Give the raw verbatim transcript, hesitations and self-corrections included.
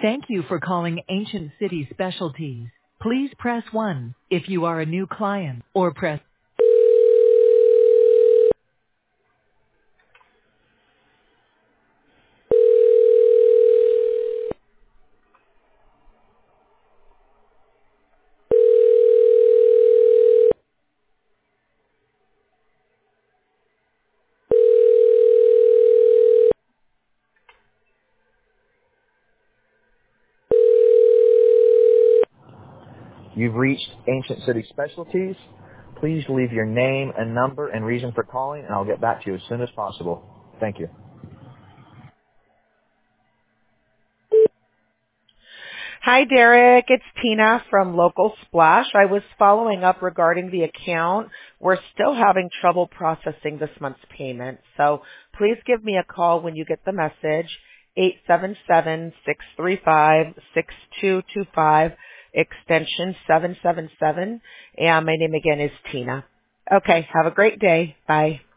Thank you for calling Ancient City Specialties. Please press one if you are a new client, or press. You've reached Ancient City Specialties. Please leave your name and number and reason for calling, and I'll get back to you as soon as possible. Thank you. Hi, Derek. It's Tina from Local Splash. I was following up regarding the account. We're still having trouble processing this month's payment, so please give me a call when you get the message, eight seven seven, six three five, six two two five, extension seven seven seven, and my name again is Tina. Okay, have a great day. Bye.